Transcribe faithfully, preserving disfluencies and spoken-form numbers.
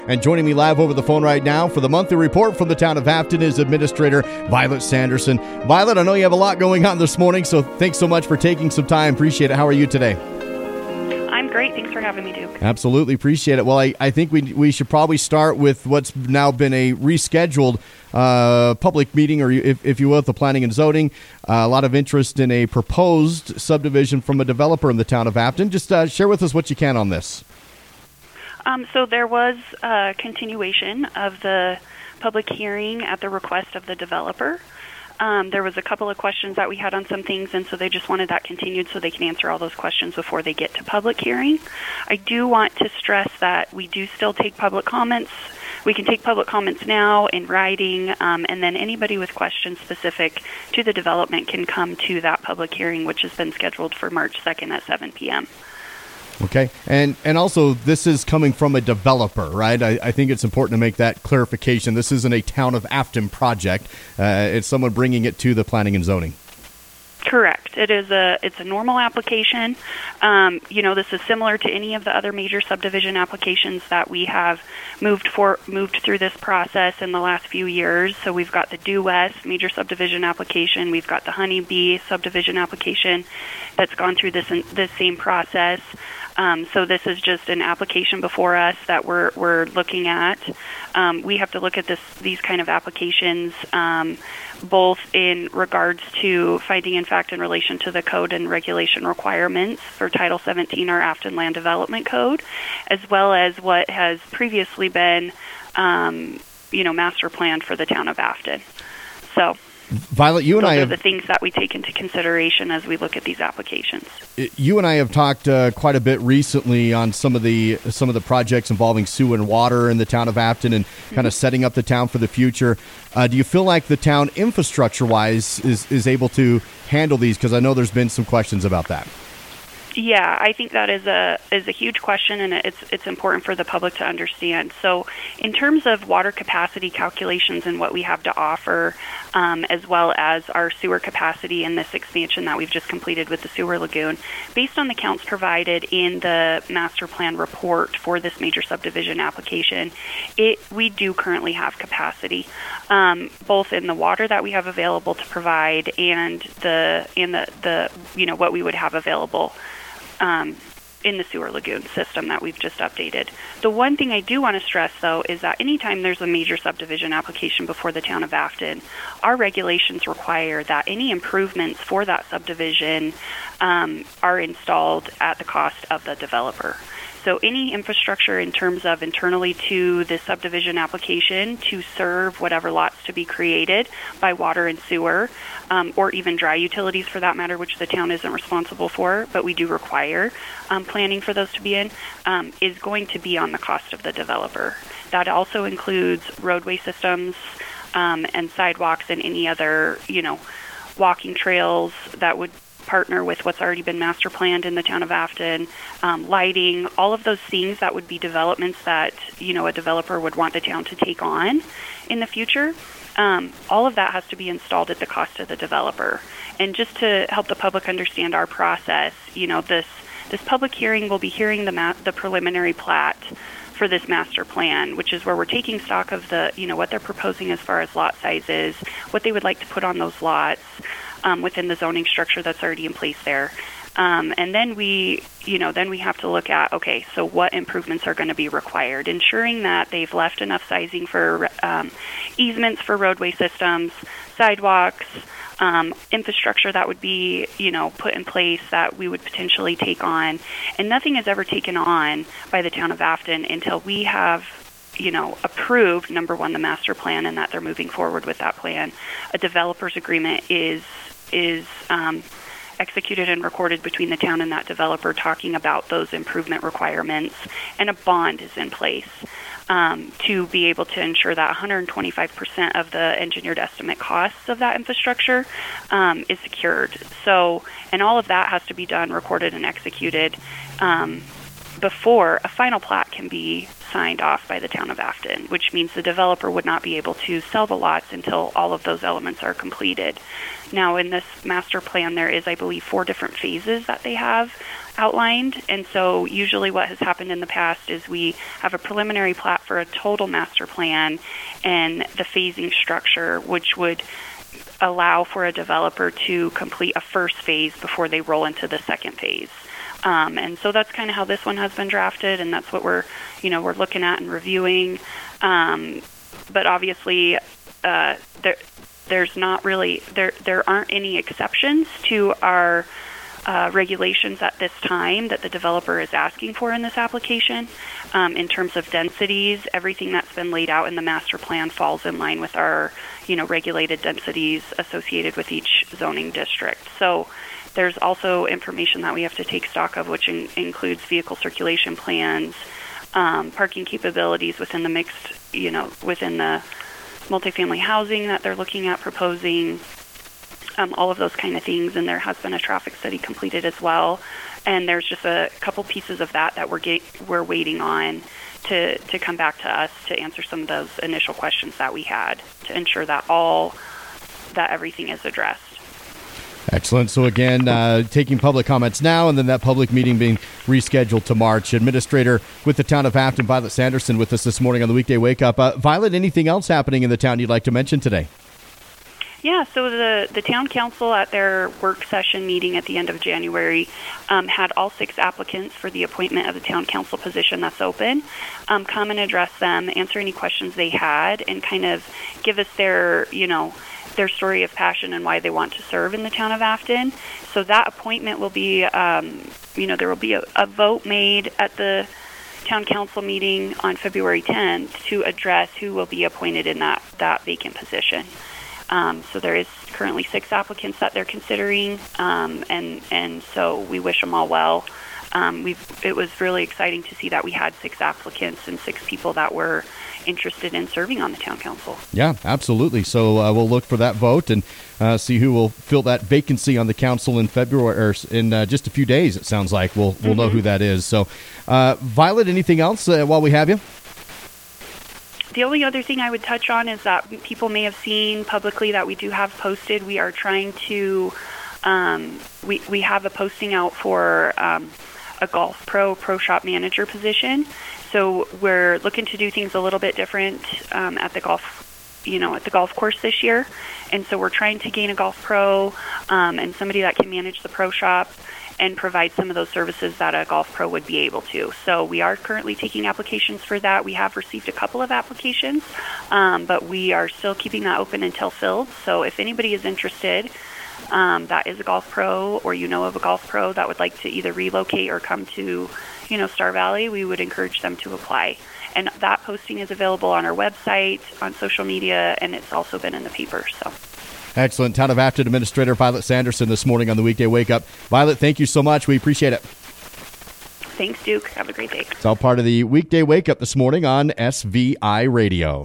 And joining me live over the phone right now for the monthly report from the town of Afton is Administrator Violet Sanderson. Violet, I know you have a lot going on this morning, so thanks so much for taking some time. Appreciate it. How are you today? I'm great. Thanks for having me, Duke. Absolutely. Appreciate it. Well, I, I think we we should probably start with what's now been a rescheduled uh, public meeting, or if, if you will, the planning and zoning. Uh, a lot of interest in a proposed subdivision from a developer in the town of Afton. Just uh, share with us what you can on this. Um, so there was a continuation of the public hearing at the request of the developer. Um, there was a couple of questions that we had on some things, and so they just wanted that continued so they can answer all those questions before they get to public hearing. I do want to stress that we do still take public comments. We can take public comments now in writing, um, and then anybody with questions specific to the development can come to that public hearing, which has been scheduled for March second at seven p.m. Okay, and and also this is coming from a developer, right? I, I think it's important to make that clarification. This isn't a Town of Afton project. Uh, it's someone bringing it to the planning and zoning. Correct. It is a it's a normal application. Um, you know, this is similar to any of the other major subdivision applications that we have moved for moved through this process in the last few years. So we've got the Due West major subdivision application. We've got the Honeybee subdivision application that's gone through this this same process. Um, so this is just an application before us that we're we're looking at. Um, we have to look at this these kind of applications um, both in regards to finding in fact in relation to the code and regulation requirements for Title seventeen, our Afton Land Development Code, as well as what has previously been, um, you know, master planned for the town of Afton. So. Violet, you and Those I are have the things that we take into consideration as we look at these applications. You and I have talked uh, quite a bit recently on some of the some of the projects involving sewer and water in the town of Afton and mm-hmm. kind of setting up the town for the future. Uh, do you feel like the town, infrastructure-wise, is is able to handle these? Because I know there's been some questions about that. Yeah, I think that is a is a huge question, and it's it's important for the public to understand. So, in terms of water capacity calculations and what we have to offer, um, as well as our sewer capacity in this expansion that we've just completed with the sewer lagoon, based on the counts provided in the master plan report for this major subdivision application, it we do currently have capacity, um, both in the water that we have available to provide and the and the, the you know what we would have available. Um, in the sewer lagoon system that we've just updated. The one thing I do want to stress, though, is that anytime there's a major subdivision application before the town of Afton, our regulations require that any improvements for that subdivision um, are installed at the cost of the developer. So any infrastructure in terms of internally to the subdivision application to serve whatever lots to be created by water and sewer, um, or even dry utilities for that matter, which the town isn't responsible for, but we do require um, planning for those to be in, um, is going to be on the cost of the developer. That also includes roadway systems um, and sidewalks and any other, you know, walking trails that would partner with what's already been master planned in the town of Afton, um, lighting, all of those things that would be developments that, you know, a developer would want the town to take on in the future. Um, all of that has to be installed at the cost of the developer. And just to help the public understand our process, you know, this this public hearing will be hearing the ma- the preliminary plat for this master plan, which is where we're taking stock of the, you know, what they're proposing as far as lot sizes, what they would like to put on those lots, Um, within the zoning structure that's already in place there. Um, and then we, you know, then we have to look at, okay, so what improvements are going to be required, ensuring that they've left enough sizing for um, easements for roadway systems, sidewalks, um, infrastructure that would be, you know, put in place that we would potentially take on. And nothing is ever taken on by the town of Afton until we have, you know, approved, number one, the master plan, and that they're moving forward with that plan. A developer's agreement is is um, executed and recorded between the town and that developer talking about those improvement requirements, and a bond is in place um, to be able to ensure that one hundred twenty-five percent of the engineered estimate costs of that infrastructure um, is secured. So, and all of that has to be done, recorded, and executed um, before a final plat can be signed off by the town of Afton, which means the developer would not be able to sell the lots until all of those elements are completed. Now, in this master plan, there is, I believe, four different phases that they have outlined. And so usually what has happened in the past is we have a preliminary plat for a total master plan and the phasing structure, which would allow for a developer to complete a first phase before they roll into the second phase. Um, and so that's kind of how this one has been drafted, and that's what we're, you know, we're looking at and reviewing. Um, but obviously, uh, there, there's not really there there aren't any exceptions to our uh, regulations at this time that the developer is asking for in this application. Um, in terms of densities, everything that's been laid out in the master plan falls in line with our, you know, regulated densities associated with each zoning district. So there's also information that we have to take stock of, which in, includes vehicle circulation plans, um, parking capabilities within the mixed, you know, within the multifamily housing that they're looking at proposing, um, all of those kind of things. And there has been a traffic study completed as well. And there's just a couple pieces of that that we're get, we're waiting on to, to come back to us to answer some of those initial questions that we had to ensure that all that everything is addressed. Excellent. So again, uh, taking public comments now, and then that public meeting being rescheduled to March. Administrator with the town of Afton, Violet Sanderson, with us this morning on the Weekday Wake Up. Uh, Violet, anything else happening in the town you'd like to mention today? Yeah, so the, the town council at their work session meeting at the end of January um, had all six applicants for the appointment of the town council position that's open um, come and address them, answer any questions they had, and kind of give us their, you know, their story of passion and why they want to serve in the town of Afton. So that appointment will be, um, you know, there will be a, a vote made at the town council meeting on February tenth to address who will be appointed in that, that vacant position. Um, so there is currently six applicants that they're considering, um, and and so we wish them all well. Um, we've it was really exciting to see that we had six applicants and six people that were interested in serving on the town council. Yeah, absolutely. So uh, we'll look for that vote and uh, see who will fill that vacancy on the council in February, or in uh, just a few days. It sounds like we'll we'll mm-hmm. know who that is. So, uh, Violet, anything else uh, while we have you? The only other thing I would touch on is that people may have seen publicly that we do have posted. We are trying to, um, we, we have a posting out for um, a Golf Pro Pro Shop Manager position. So we're looking to do things a little bit different um, at the golf, you know, at the golf course this year. And so we're trying to gain a golf pro um, and somebody that can manage the pro shop and provide some of those services that a golf pro would be able to. So we are currently taking applications for that. We have received a couple of applications, um, but we are still keeping that open until filled. So if anybody is interested, um, that is a golf pro, or you know of a golf pro that would like to either relocate or come to, you know, Star Valley, we would encourage them to apply. And that posting is available on our website, on social media, and it's also been in the paper. So. Excellent. Town of Afton Administrator Violet Sanderson this morning on the Weekday Wake Up. Violet, thank you so much. We appreciate it. Thanks, Duke. Have a great day. It's all part of the Weekday Wake Up this morning on S V I Radio.